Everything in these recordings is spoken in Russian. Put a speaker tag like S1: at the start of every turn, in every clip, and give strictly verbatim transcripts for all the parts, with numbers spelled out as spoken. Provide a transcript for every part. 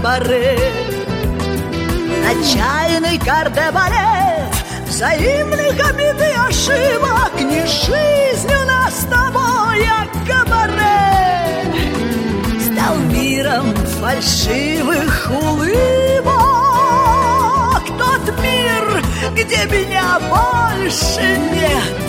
S1: кабаре. Отчаянный кардебалет взаимных обид и ошибок. Не жизнь у нас с тобой, а кабаре. Стал миром фальшивых улыбок, тот мир, где меня больше нет.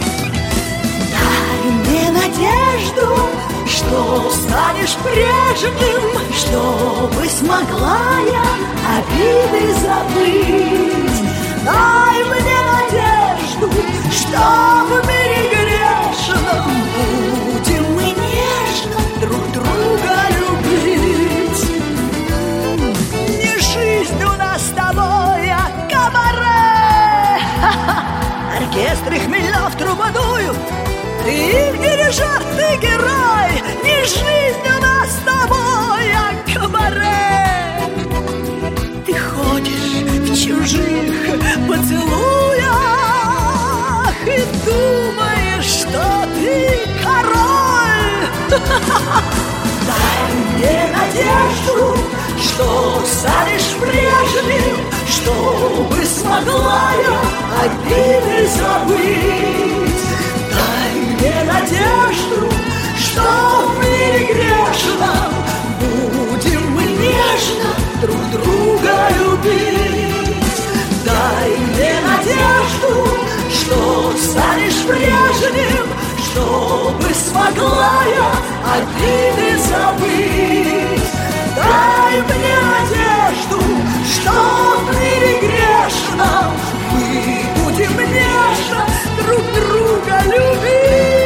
S1: Дай мне надежду, что станешь прежним, чтобы смогла я обиды забыть. Дай мне надежду, что в мире грешном будем мы нежно друг друга любить. Не жизнь у нас с тобой, а кабаре. Оркестры хмельнов трубу дуют, ты их дирижер, ты герой. Не жизнь у нас с тобой, а кабаре. Ты ходишь в чужих поцелуях и думаешь, что ты король. Дай мне надежду, что станешь прежним, чтобы смогла я обиды забыть. Дай мне надежду, что в мире грешном будем мы нежно друг друга любить. Дай мне надежду, что станешь прежним, чтобы смогла я обиды забыть. Дай мне надежду, что в мире грешном мы будем нежно друг друга любить.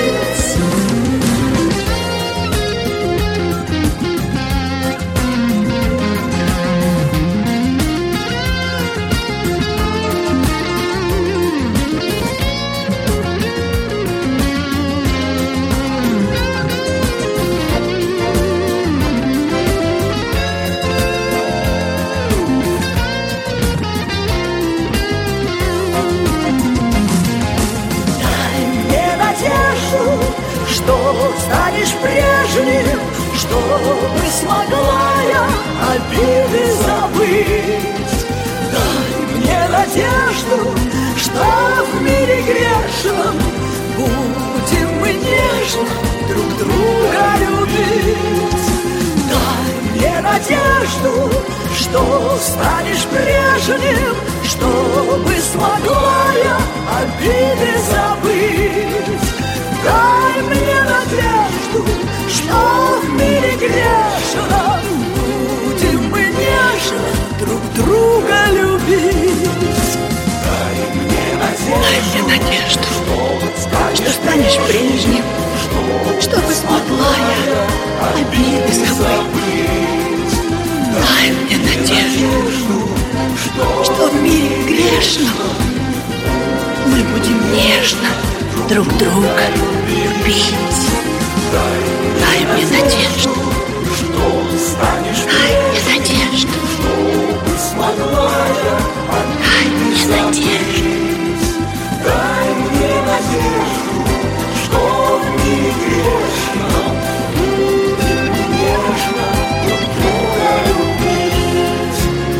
S1: Что станешь прежним, чтобы смогла я обиды забыть. Дай мне надежду, что в мире грешном будем мы нежно друг друга любить. Дай мне надежду, что станешь прежним, чтобы смогла я обиды забыть. Дай мне надежду, что в мире грешном будем мы нежно друг друга любить. Дай мне надежду, Дай мне надежду что станешь прежним, чтобы смогла я обиды забыть. Дай мне надежду, что в мире грешном мы будем нежно друг друга любить. Дай мне надежду, что станешь Дай мне надежду, чтобы смогла я Дай мне надежду. Дай мне надежду, что в мире грешном будем нежно друг друга любить.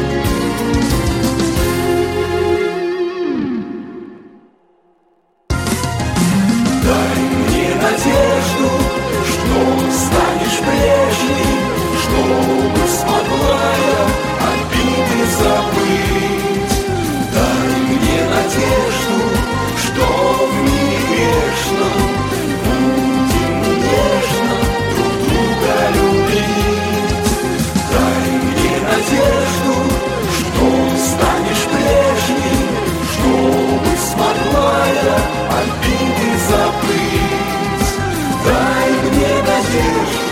S1: Дай мне надежду, что станешь прежним, чтобы смогла я обиды забыть. Дай мне надежду, что в мире грешном будем нежно друг друга любить. Дай мне надежду, что станешь прежним, чтобы смогла я обиды забыть. Дай мне надежду,